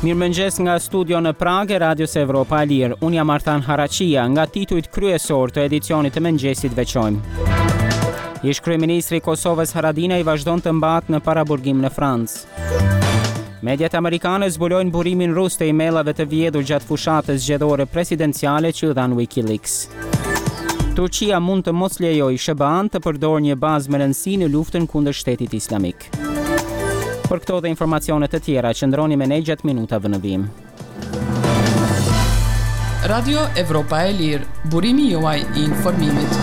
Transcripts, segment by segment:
Mirëmëngjes nga studio në Prag e Radios Evropa e Lirë. Unë jam Artan Haraqia, nga titujt kryesor të edicionit të mëngjesit veçojmë. Ish kryeministri i Kosovës Haradinaj vazhdon të mbahet në paraburgim në Francë. Mediat amerikane zbulojnë burimin rus të emailave të vjedhur gjatë fushatës zgjedhore presidenciale që u dhan WikiLeaks. Turqia mund të mos lejojë SBA-n të përdorë një bazë me rëndësi në luftën kundër Shtetit Islamik. Për këto dhe informacionet të tjera, qëndroni me ne gjatë minutave në vim. Radio Evropa e Lirë, burimi juaj i informimit.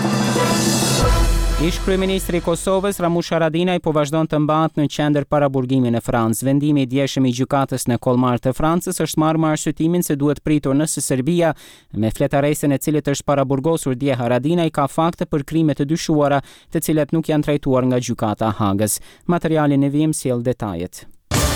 Ish kryeministri i Kosovës Ramush Haradinaj po vazhdon të mbahet në qendër paraburgimi në Francë. Vendimi i djeshëm i gjykatës në Kolmar të Francës është marrë me arsyetimin se duhet pritur nëse Serbia, me fletaresen e cilit është paraburgosur dje Haradinaj, ka fakte për krime të dyshuara, të cilat nuk janë trajtuar nga gjykata e Hagës. Materiali në vim sjell detajet.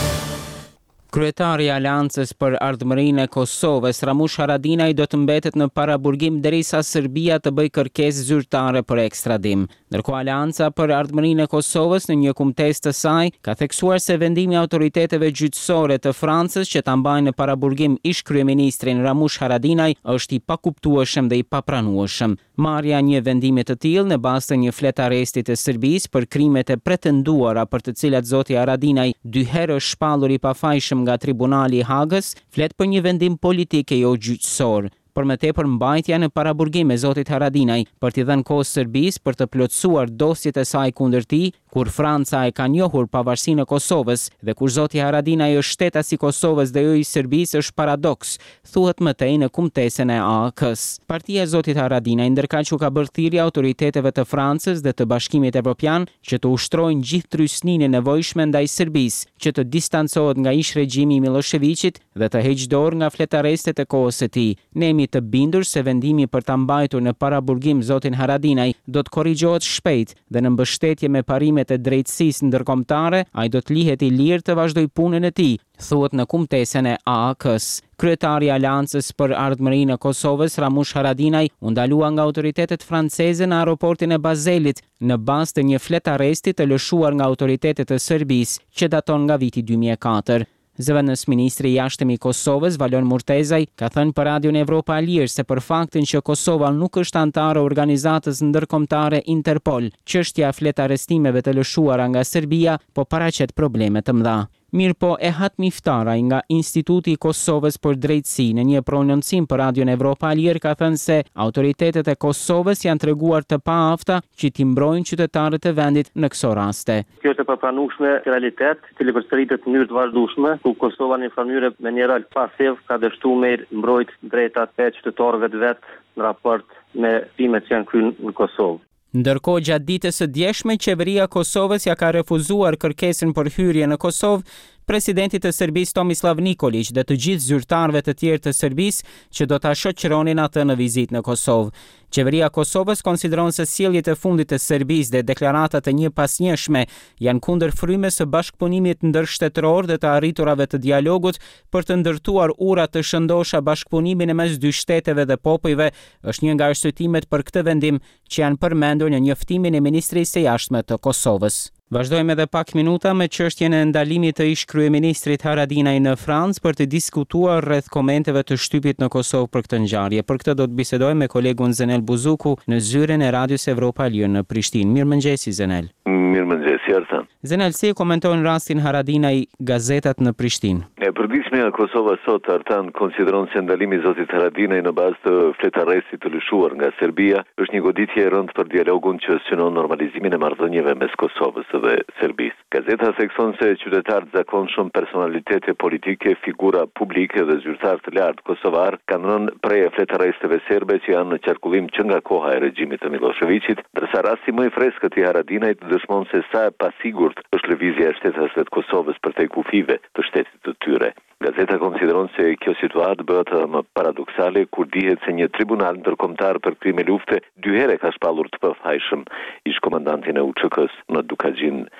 Kryetari i Aleancës për Ardhmërinë e Kosovës, Ramush Haradinaj, do të mbetet në paraburgim derisa Serbia të bëjë kërkesë zyrtare për ekstradim. Ndërkohë Aleanca për Ardhmërinë e Kosovës në një kumtesë të saj ka theksuar se vendimi i autoriteteve gjyqësore të Francës që ta mbajnë në paraburgim ish kryeministrin Ramush Haradinaj është i pakuptueshëm dhe i papranueshëm. Marrja një vendimi të tillë në bazë të një flet arresti të Serbisë për krimet e pretenduara për të cilat zoti Haradinaj dy herë është shpallur i pafajshëm nga Tribunali i Hagës, flet për një vendim politik e jo gjyqësor. Për më tepër mbajtja në paraburgim e zotit Haradinaj për t'i dhënë kohë Serbisë për të plotësuar dosjet e saj kundër tij, kur Franca e ka njohur pavarësinë e Kosovës dhe kur zoti Haradinaj është shtetas i Kosovës dhe jo i Serbisë, është paradoks, thuhet më tej në kumtesën e AAK-s. Partia e zotit Haradinaj ndërkaq u ka bërë thirrje autoriteteve të Francës dhe të Bashkimit Evropian që të ushtrojnë gjithë trysninë e nevojshme ndaj Serbisë, që të distancohet nga ish regjimi i Miloševićit dhe të heqë dorë nga fletarrestet e kohës së tij. Ne jemi të bindur se vendimi për ta mbajtur në paraburgim zotin Haradinaj do të korrigjohet shpejt dhe në mbështetje me parimet e drejtësisë ndërkombëtare, ai do të lihet i lirë të vazhdoj punën e tij, thuhet në kumtesën e AAK-s. Kryetari i Aleancës për Ardhmërinë e Kosovës, Ramush Haradinaj, u ndalua nga autoritetet franceze në aeroportin e Bazelit në bazë të një flet arresti të lëshuar nga autoritetet e Serbisë që daton nga viti 2004. Zëvendës ministri i jashtëm i Kosovës, Valon Murtezaj, ka thënë për Radion Evropa e Lirë se për faktin që Kosova nuk është anëtare e organizatës ndërkombëtare Interpol, çështja e flet arrestimeve të lëshuara nga Serbia po paraqet probleme të mëdha. Mirë po, Ehat Miftaraj nga Instituti i Kosovës për Drejtësi në një prononcim për Radion Evropa e Lirë ka thënë se autoritetet e Kosovës janë treguar të paafta që t'i mbrojnë qytetarët e vendit në këso raste. Kjo është e papranueshme realitet, i cili përsëritet në mënyrë të vazhdueshme, ku Kosova në mënyrë me një rol pasiv ka dështuar me mbrojt drejtat e qytetarëve të vet në raport me krimet që janë kryer në Kosovë. Ndërkohë, gjatë ditës së djeshme, qeveria e Kosovës ja ka refuzuar kërkesën për hyrje në Kosovë presidentit të Serbisë Tomislav Nikolić dhe të gjithë zyrtarëve të tjerë të Serbisë që do ta shoqëronin atë në vizitë në Kosovë. Qeveria e Kosovës konsideron se sjelljet e fundit të Serbisë dhe deklaratat e njëpasnjëshme janë kundër frymës së bashkëpunimit ndërshtetëror dhe të arriturave të dialogut për të ndërtuar ura të shëndosha bashkëpunimin e mes dy shteteve dhe popujve, është një nga arsyetimet për këtë vendim që janë përmendur në njoftimin e Ministrisë së Jashtme të Kosovës. Vazhdojmë edhe pak minuta me çështjen e ndalimit të ish kryeministrit Haradinaj në Francë për të diskutuar rreth komenteve të shtypit në Kosovë për këtë ngjarje. Për këtë do të bisedoj me kolegun Zenel Buzuku në zyrën e Radios Evropa e Lirë në Prishtinë. Mirëmëngjes Zenel. Mirëmëngjes Artan. Zenel, si e komentojnë rastin Haradinaj gazetat në Prishtinë? Përditshmja e Kosovës sot, Artan, konsideron se ndalimi i zotit Haradinaj në bazë të flet arrestit të lëshuar nga Serbia është një goditje e rëndë për dialogun që synon normalizimin e marrëdhënieve mes Kosovës dhe Serbisë. Gazeta thekson se qytetarët zakonshëm, personalitete politike, figura publike dhe zyrtarë të lartë kosovar kanë rënë prej flet arresteve serbe që janë në qarkullim që nga koha e regjimit të Miloševićit, ndërsa rasti më i freskët i Haradinajt dëshmon se sa e pasigurt është lëvizja e shtetasve të Kosovës përtej kufive të shtetit të tyre. Gazeta konsideron se kjo situatë bëhet më paradoksale kur dihet se një tribunal ndërkombëtar për krime lufte dy herë ka shpallur të pafajshëm ish komandantin e UÇK-s në Dukagjin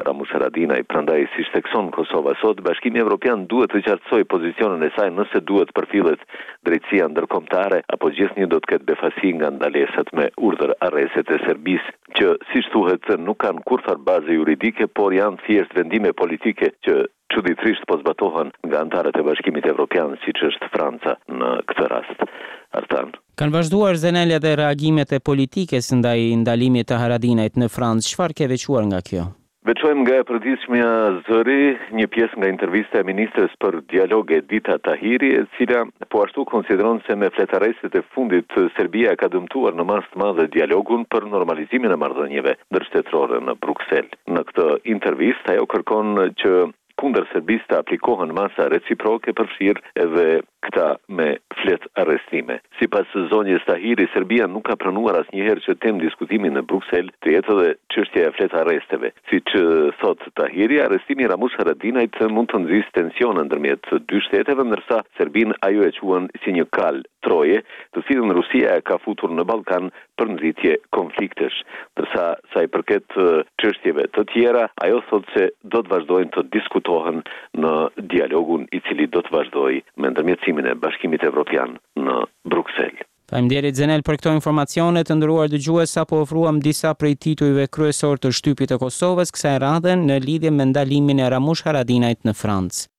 Ramush Haradinaj. Prandaj, siç thekson Kosova sot, Bashkimi Evropian duhet të qartësojë pozicionin e saj nëse duhet përfillet drejtësia ndërkombëtare apo gjithnjë do të ketë befasi nga ndalesat me urdhër arrestet e Serbisë, që siç thuhet nuk kanë kurrë bazë juridike, por janë thjesht vendime politike që çuditërisht po zbatohen nga anëtarët e Bashkimit Evropian, siç është Franca në këtë rast. Artan. Kanë vazhduar Zenel edhe reagimet e politikës ndaj ndalimit të Haradinajt në Francë. Çfarë ke veçuar nga kjo? Veçojmë nga e përditshmja zëri një pjesë nga intervista e ministres për dialog Edita Tahiri, e cila po ashtu konsideron se me fletarësit e fundit Serbia ka dëmtuar në masë të madhe dialogun për normalizimin e marrëdhënieve ndërshtetërore në Bruksel. Në këtë intervistë ajo kërkon që kundër Serbisë të aplikohen masa reciproke përfshirë edhe këta me flet arrestime. Sipas zonjës Tahiri, Serbia nuk ka pranuar asnjëherë që temë diskutimi në Bruksel të jetë edhe çështja e flet arresteve. Siç thot Tahiri, arrestimi Ramush Haradinajt mund të nxjisë tensione ndërmjet dy shteteve, ndërsa Serbinë ajo e quan si një kal troje, të cilën Rusia e ka futur në Ballkan për nxitje konfliktesh. Ndërsa sa i përket çështjeve të tjera, ajo thot se do të vazhdojnë të diskutohen në dialogun i cili do të vazhdojë me ndërmjetësimin e Bashkimit Evropian në Bruksel. Faleminderit Zenel për këto informacione. Të nderuar dëgjues, sapo ofruam disa prej titujve kryesor të shtypit të Kosovës kësaj radhe në lidhje me ndalimin e Ramush Haradinajt në Francë.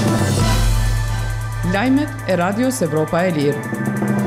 Lajmet e Radios Evropa e Lirë.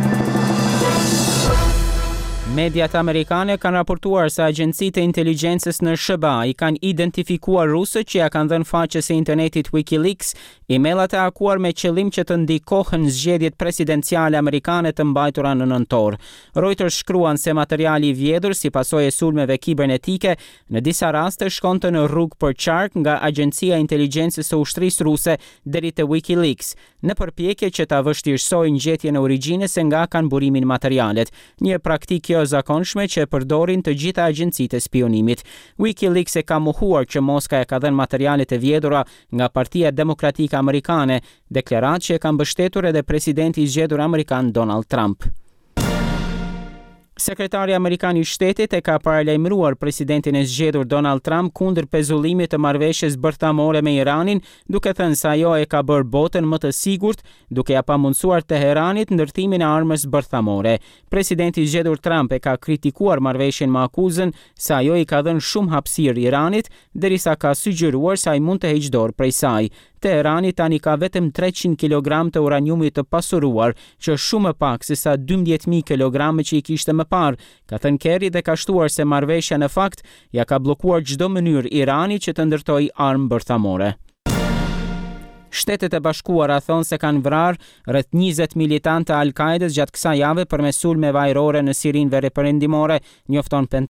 Mediat amerikane kanë raportuar se agjencitë e inteligjencës në SBA i kanë identifikuar rusët që ja kanë dhënë faqes së internetit WikiLeaks emaillat e akuar me qëllim që të ndikohen zgjedhjet presidenciale amerikane të mbajtura në nëntor. Reuters shkruan se materiali i vjedhur si pasojë e sulmeve kibernetike në disa raste shkonte në rrugë për qark nga Agjencia e Inteligjencës së Ushtrisë Ruse deri te WikiLeaks, në përpjekje që ta vështirësojnë ngjetjen e origjinës e nga kanë burimin materialet. Një praktikë zakonshme që përdorin të gjitha agjencitë e spionimit. WikiLeaks e ka mohuar që Moska e ka dhënë materialet e vjedhura nga Partia Demokratike Amerikane, deklaratë që e ka mbështetur edhe presidenti i zgjedhur amerikan Donald Trump. Sekretari Amerikan i Shtetit e ka paralajmëruar presidentin e zgjedhur Donald Trump kundër pezullimit të marrëveshjes bërthamore me Iranin, duke thënë se ajo e ka bërë botën më të sigurt, duke ja pamundsuar Teheranit ndërtimin e armës bërthamore. Presidenti i zgjedhur Trump e ka kritikuar marrëveshjen me akuzën se ajo i ka dhënë shumë hapësirë Iranit, derisa ka sugjeruar se ai mund të heqë dorë prej saj. Teherani tani ka vetëm 300 kg të uraniumit të pasuruar, që është shumë më pak se sa 12.000 kg që i kishte më parë, ka thënë Kerry dhe ka shtuar se marrëveshja në fakt ja ka bllokuar çdo mënyrë Iranit që të ndërtojë armë bërthamore. Shtetet e Bashkuara thonë se kanë vrarë rreth 20 militantë të Al-Qaedes gjatë kësaj jave përmes sulmeve ajrore në Sirinë veriperëndimore, njofton